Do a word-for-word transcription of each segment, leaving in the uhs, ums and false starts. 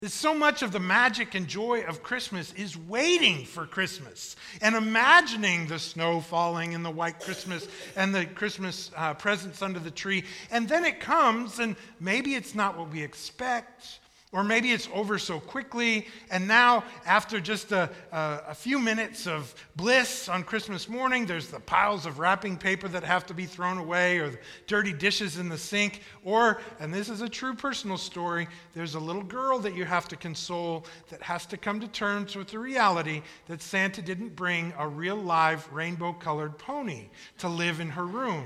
So much of the magic and joy of Christmas is waiting for Christmas and imagining the snow falling and the white Christmas and the Christmas uh, presents under the tree. And then it comes, and maybe it's not what we expect, or maybe it's over so quickly. And now, after just a, a, a few minutes of bliss on Christmas morning, there's the piles of wrapping paper that have to be thrown away, or the dirty dishes in the sink. Or, and this is a true personal story, there's a little girl that you have to console that has to come to terms with the reality that Santa didn't bring a real live rainbow-colored pony to live in her room.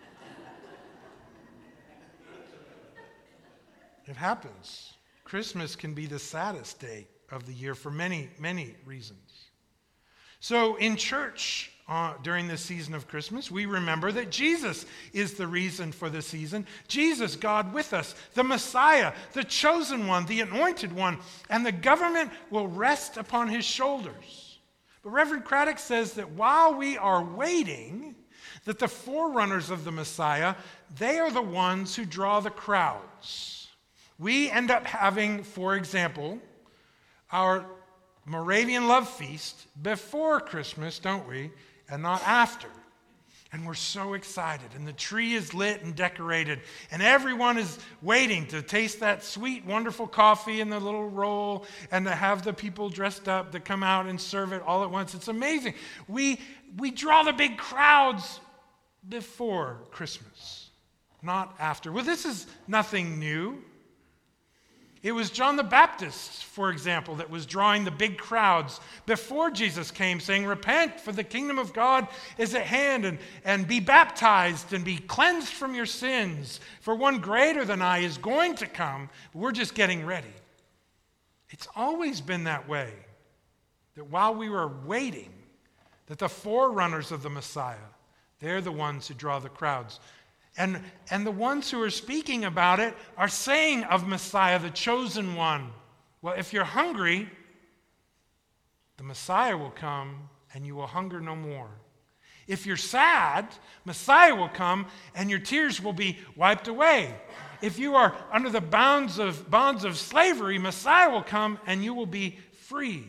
It happens. Christmas can be the saddest day of the year for many, many reasons. So in church uh, during this season of Christmas, we remember that Jesus is the reason for the season. Jesus, God with us, the Messiah, the chosen one, the anointed one, and the government will rest upon his shoulders. But Reverend Craddock says that while we are waiting, that the forerunners of the Messiah, they are the ones who draw the crowds. We end up having, for example, our Moravian Love Feast before Christmas, don't we? And not after. And we're so excited. And the tree is lit and decorated. And everyone is waiting to taste that sweet, wonderful coffee in the little roll and to have the people dressed up to come out and serve it all at once. It's amazing. We, we draw the big crowds before Christmas, not after. Well, this is nothing new. It was John the Baptist, for example, that was drawing the big crowds before Jesus came, saying, repent, for the kingdom of God is at hand, and, and be baptized and be cleansed from your sins, for one greater than I is going to come. We're just getting ready. It's always been that way, that while we were waiting, that the forerunners of the Messiah, they're the ones who draw the crowds. And, and the ones who are speaking about it are saying of Messiah, the chosen one, well, if you're hungry, the Messiah will come and you will hunger no more. If you're sad, Messiah will come and your tears will be wiped away. If you are under the bonds of, bonds of slavery, Messiah will come and you will be freed.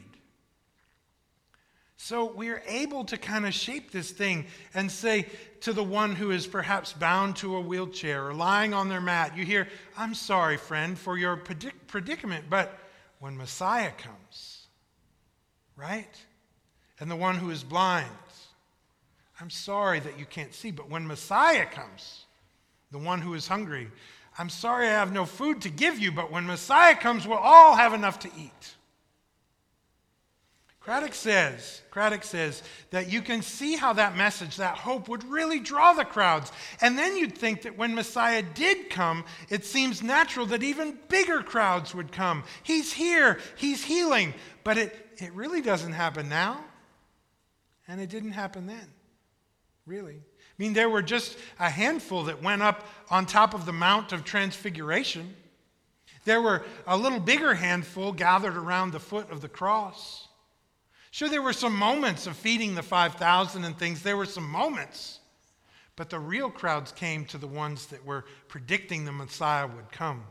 So we're able to kind of shape this thing and say to the one who is perhaps bound to a wheelchair or lying on their mat, you hear, I'm sorry, friend, for your predic- predicament, but when Messiah comes, right? And the one who is blind, I'm sorry that you can't see, but when Messiah comes, the one who is hungry, I'm sorry I have no food to give you, but when Messiah comes, we'll all have enough to eat. Craddock says, Craddock says that you can see how that message, that hope, would really draw the crowds. And then you'd think that when Messiah did come, it seems natural that even bigger crowds would come. He's here, he's healing. But it, it really doesn't happen now. And it didn't happen then, really. I mean, there were just a handful that went up on top of the Mount of Transfiguration. There were a little bigger handful gathered around the foot of the cross. Sure, there were some moments of feeding the five thousand and things. There were some moments. But the real crowds came to the ones that were predicting the Messiah would come.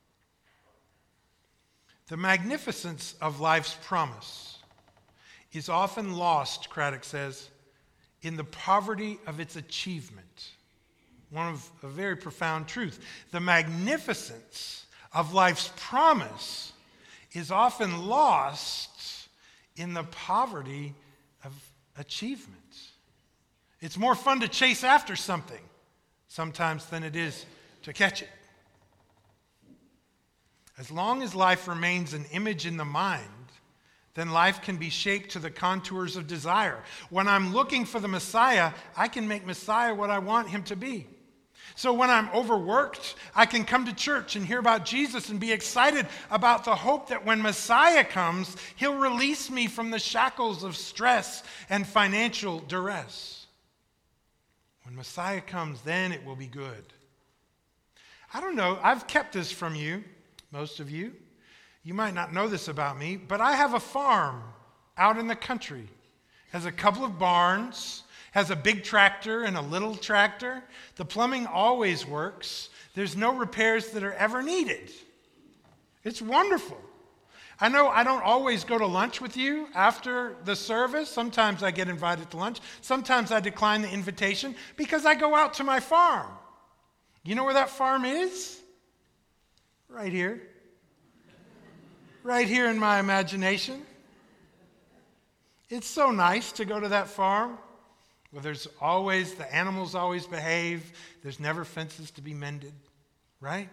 The magnificence of life's promise is often lost, Craddock says, in the poverty of its achievement. One of a very profound truth. The magnificence of life's promise is often lost in the poverty of achievement. It's more fun to chase after something sometimes than it is to catch it. As long as life remains an image in the mind, then life can be shaped to the contours of desire. When I'm looking for the Messiah, I can make Messiah what I want him to be. So when I'm overworked, I can come to church and hear about Jesus and be excited about the hope that when Messiah comes, he'll release me from the shackles of stress and financial duress. When Messiah comes, then it will be good. I don't know, I've kept this from you, most of you. You might not know this about me, but I have a farm out in the country. It has a couple of barns, has a big tractor and a little tractor. The plumbing always works. There's no repairs that are ever needed. It's wonderful. I know I don't always go to lunch with you after the service. Sometimes I get invited to lunch. Sometimes I decline the invitation because I go out to my farm. You know where that farm is? Right here. Right here in my imagination. It's so nice to go to that farm. Well, there's always, the animals always behave. There's never fences to be mended, right?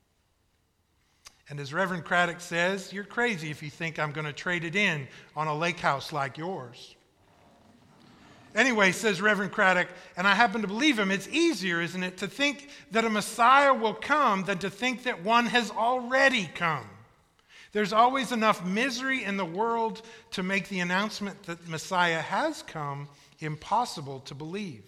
And as Reverend Craddock says, you're crazy if you think I'm going to trade it in on a lake house like yours. Anyway, says Reverend Craddock, and I happen to believe him, it's easier, isn't it, to think that a Messiah will come than to think that one has already come. There's always enough misery in the world to make the announcement that Messiah has come impossible to believe.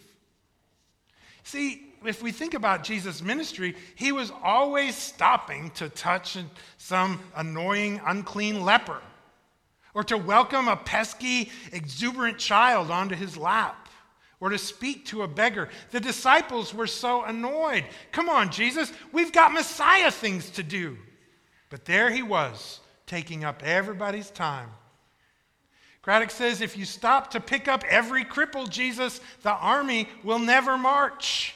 See, if we think about Jesus' ministry, he was always stopping to touch some annoying, unclean leper, or to welcome a pesky, exuberant child onto his lap, or to speak to a beggar. The disciples were so annoyed. Come on, Jesus, we've got Messiah things to do. But there he was, taking up everybody's time. Craddock says, if you stop to pick up every cripple, Jesus, the army will never march.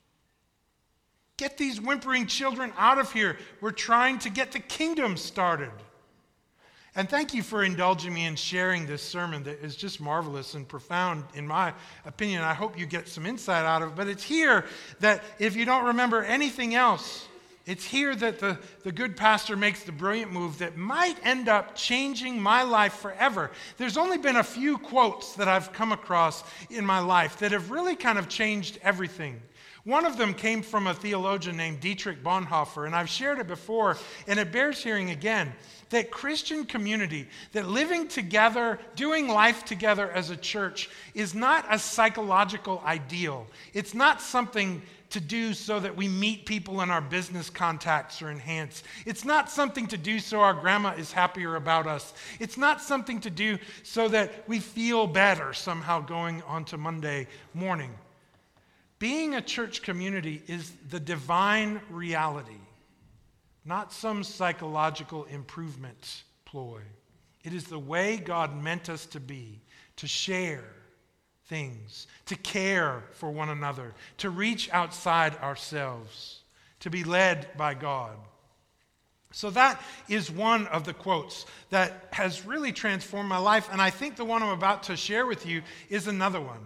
Get these whimpering children out of here. We're trying to get the kingdom started. And thank you for indulging me in sharing this sermon that is just marvelous and profound, in my opinion. I hope you get some insight out of it. But it's here that if you don't remember anything else, it's here that the, the good pastor makes the brilliant move that might end up changing my life forever. There's only been a few quotes that I've come across in my life that have really kind of changed everything. One of them came from a theologian named Dietrich Bonhoeffer, and I've shared it before, and it bears hearing again, that Christian community, that living together, doing life together as a church is not a psychological ideal. It's not something to do so that we meet people and our business contacts are enhanced. It's not something to do so our grandma is happier about us. It's not something to do so that we feel better somehow going on to Monday morning. Being a church community is the divine reality, not some psychological improvement ploy. It is the way God meant us to be, to share things, to care for one another, to reach outside ourselves, to be led by God. So that is one of the quotes that has really transformed my life, and I think the one I'm about to share with you is another one.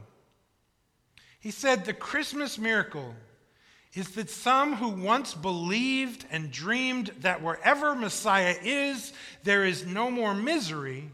He said, the Christmas miracle is that some who once believed and dreamed that wherever Messiah is, there is no more misery,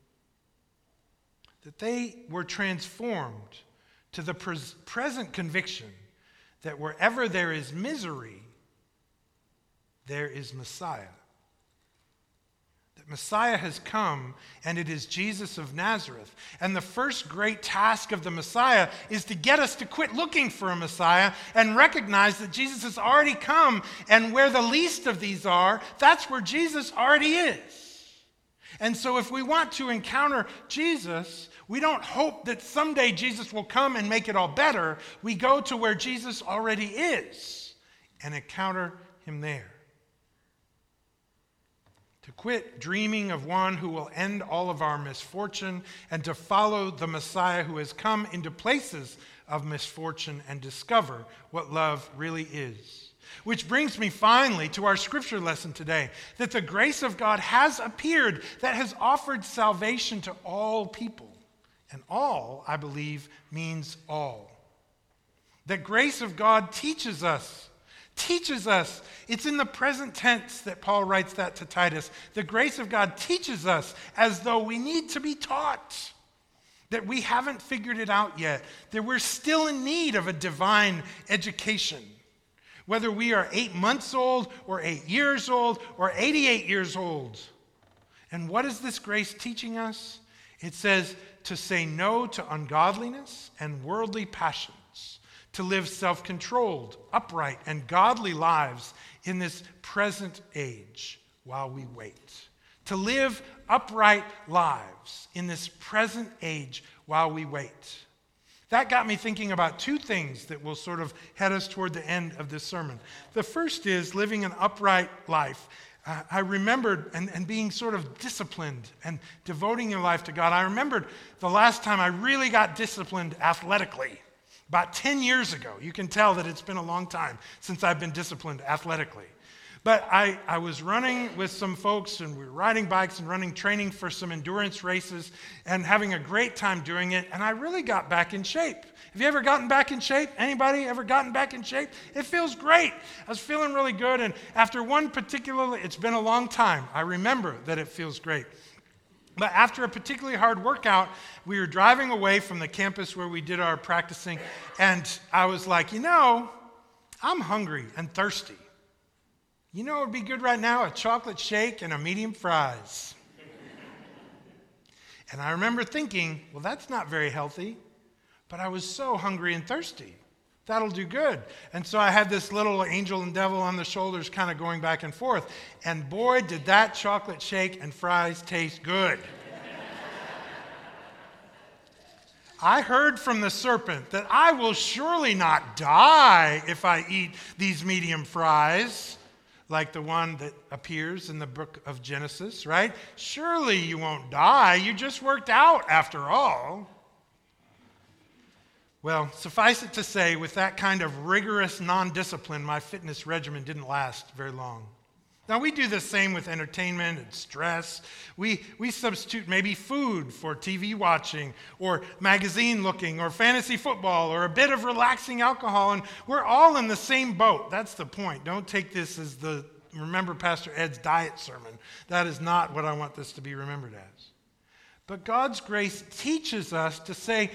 that they were transformed to the pres- present conviction that wherever there is misery, there is Messiah. That Messiah has come, and it is Jesus of Nazareth. And the first great task of the Messiah is to get us to quit looking for a Messiah and recognize that Jesus has already come, and where the least of these are, that's where Jesus already is. And so if we want to encounter Jesus, we don't hope that someday Jesus will come and make it all better. We go to where Jesus already is and encounter him there. To quit dreaming of one who will end all of our misfortune and to follow the Messiah who has come into places of misfortune and discover what love really is. Which brings me finally to our scripture lesson today, that the grace of God has appeared that has offered salvation to all people. And all, I believe, means all. The grace of God teaches us Teaches us. It's in the present tense that Paul writes that to Titus. The grace of God teaches us as though we need to be taught, that we haven't figured it out yet, that we're still in need of a divine education. Whether we are eight months old or eight years old or eighty-eight years old. And what is this grace teaching us? It says to say no to ungodliness and worldly passions, to live self-controlled, upright, and godly lives in this present age while we wait. To live upright lives in this present age while we wait. That got me thinking about two things that will sort of head us toward the end of this sermon. The first is living an upright life. uh, I remembered, and, and being sort of disciplined and devoting your life to God. I remembered the last time I really got disciplined athletically, about ten years ago. You can tell that it's been a long time since I've been disciplined athletically. But I, I was running with some folks, and we were riding bikes and running, training for some endurance races and having a great time doing it, and I really got back in shape. Have you ever gotten back in shape? Anybody ever gotten back in shape? It feels great. I was feeling really good, and after one particularly, it's been a long time, I remember that it feels great. But after a particularly hard workout, we were driving away from the campus where we did our practicing, and I was like, you know, I'm hungry and thirsty. You know what would be good right now? A chocolate shake and a medium fries. And I remember thinking, well, that's not very healthy, but I was so hungry and thirsty. That'll do good. And so I had this little angel and devil on the shoulders kind of going back and forth. And boy, did that chocolate shake and fries taste good. I heard from the serpent that I will surely not die if I eat these medium fries, like the one that appears in the book of Genesis, right? Surely you won't die. You just worked out after all. Well, suffice it to say, with that kind of rigorous non-discipline, my fitness regimen didn't last very long. Now, we do the same with entertainment and stress. We, we substitute maybe food for T V watching or magazine looking or fantasy football or a bit of relaxing alcohol, and we're all in the same boat. That's the point. Don't take this as the, remember Pastor Ed's diet sermon. That is not what I want this to be remembered as. But God's grace teaches us to say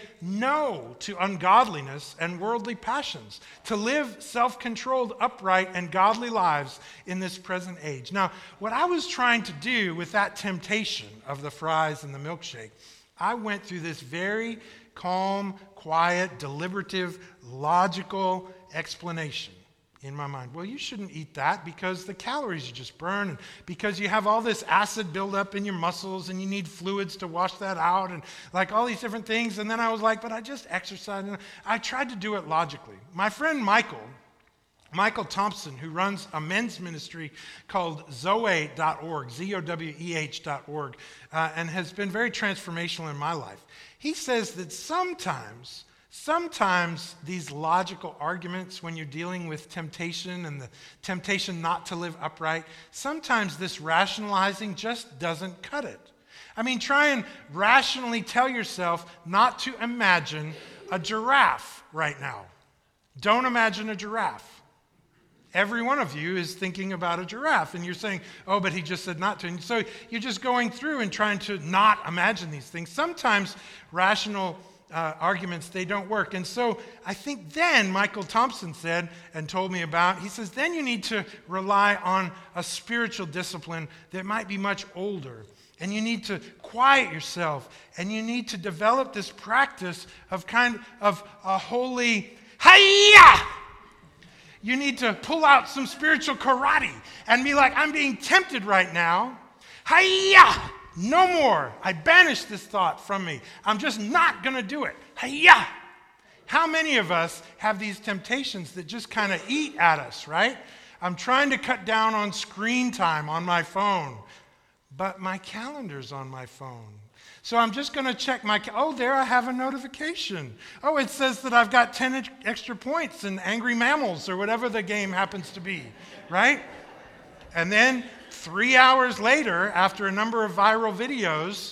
no to ungodliness and worldly passions, to live self-controlled, upright, and godly lives in this present age. Now, what I was trying to do with that temptation of the fries and the milkshake, I went through this very calm, quiet, deliberative, logical explanation in my mind. Well, you shouldn't eat that because the calories you just burn, and because you have all this acid buildup in your muscles and you need fluids to wash that out, and like all these different things. And then I was like, but I just exercise. And I tried to do it logically. My friend Michael, Michael Thompson, who runs a men's ministry called zoe dot org, Z O W E H dot org, uh, and has been very transformational in my life. He says that sometimes Sometimes these logical arguments, when you're dealing with temptation and the temptation not to live upright, sometimes this rationalizing just doesn't cut it. I mean, try and rationally tell yourself not to imagine a giraffe right now. Don't imagine a giraffe. Every one of you is thinking about a giraffe, and you're saying, oh, but he just said not to. And so you're just going through and trying to not imagine these things. Sometimes rational Uh, arguments, they don't work. And so I think then Michael Thompson said and told me about, he says, then you need to rely on a spiritual discipline that might be much older. And you need to quiet yourself. And you need to develop this practice of kind of a holy, hi-ya! You need to pull out some spiritual karate and be like, I'm being tempted right now. Hi-ya! No more. I banish this thought from me. I'm just not going to do it. Hi-ya! How many of us have these temptations that just kind of eat at us, right? I'm trying to cut down on screen time on my phone, but my calendar's on my phone. So I'm just going to check my, oh, there I have a notification. Oh, it says that I've got ten extra points in Angry Mammals or whatever the game happens to be, right? And then three hours later, after a number of viral videos,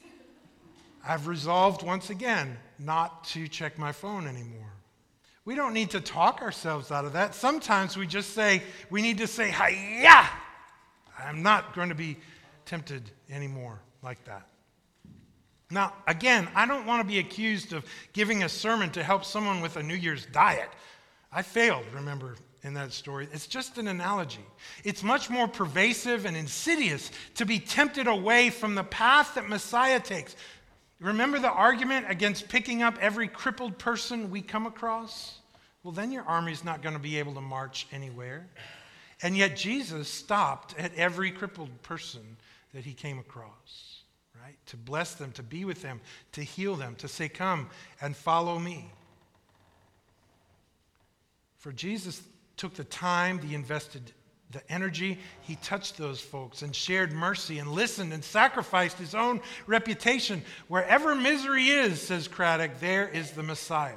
I've resolved once again not to check my phone anymore. We don't need to talk ourselves out of that. Sometimes we just say, we need to say, hi-ya! I'm not going to be tempted anymore like that. Now, again, I don't want to be accused of giving a sermon to help someone with a New Year's diet. I failed, remember, in that story. It's just an analogy. It's much more pervasive and insidious to be tempted away from the path that Messiah takes. Remember the argument against picking up every crippled person we come across? Well, then your army's not going to be able to march anywhere. And yet Jesus stopped at every crippled person that he came across, right? To bless them, to be with them, to heal them, to say, come and follow me. For Jesus took the time, the invested the energy, he touched those folks and shared mercy and listened and sacrificed his own reputation. Wherever misery is, says Craddock, there is the Messiah.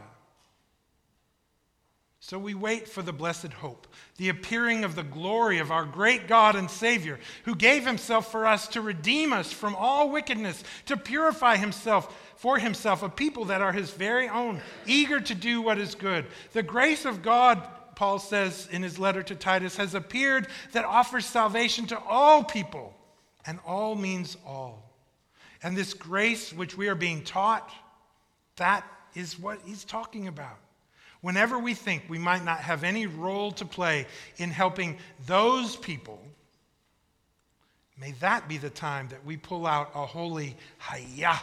So we wait for the blessed hope, the appearing of the glory of our great God and Savior, who gave himself for us to redeem us from all wickedness, to purify himself for himself, a people that are his very own, eager to do what is good. The grace of God, Paul says in his letter to Titus, has appeared that offers salvation to all people, and all means all. And this grace which we are being taught, that is what he's talking about. Whenever we think we might not have any role to play in helping those people, may that be the time that we pull out a holy hayah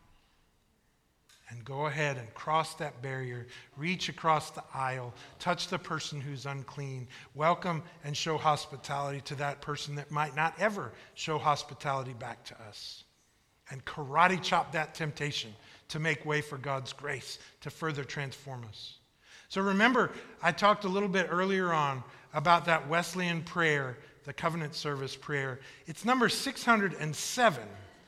and go ahead and cross that barrier, reach across the aisle, touch the person who's unclean, welcome and show hospitality to that person that might not ever show hospitality back to us, and karate chop that temptation to make way for God's grace to further transform us. So remember, I talked a little bit earlier on about that Wesleyan prayer, the covenant service prayer. It's number six hundred seven.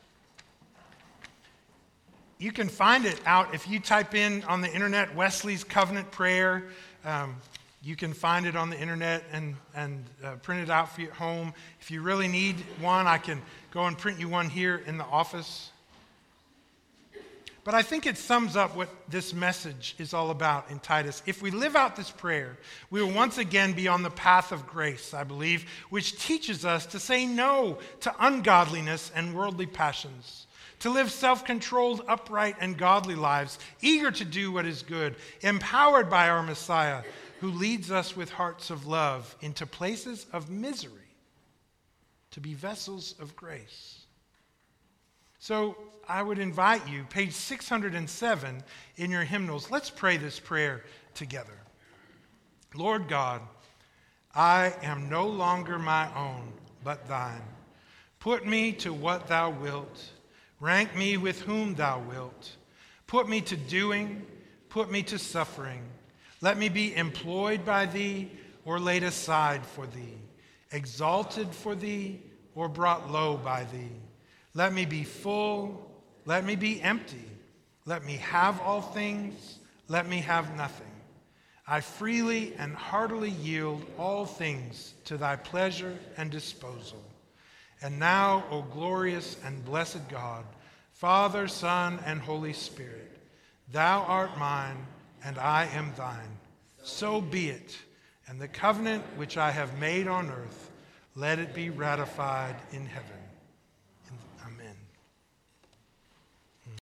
You can find it out if you type in on the internet Wesley's covenant prayer. Um, you can find it on the internet and, and uh, print it out for you at home. If you really need one, I can go and print you one here in the office. But I think it sums up what this message is all about in Titus. If we live out this prayer, we will once again be on the path of grace, I believe, which teaches us to say no to ungodliness and worldly passions, to live self-controlled, upright, and godly lives, eager to do what is good, empowered by our Messiah, who leads us with hearts of love into places of misery, to be vessels of grace. So I would invite you, page six hundred seven in your hymnals, let's pray this prayer together. Lord God, I am no longer my own, but thine. Put me to what thou wilt. Rank me with whom thou wilt. Put me to doing, put me to suffering. Let me be employed by thee or laid aside for thee, exalted for thee or brought low by thee. Let me be full, let me be empty. Let me have all things, let me have nothing. I freely and heartily yield all things to thy pleasure and disposal. And now, O glorious and blessed God, Father, Son, and Holy Spirit, thou art mine, and I am thine. So be it, and the covenant which I have made on earth, let it be ratified in heaven.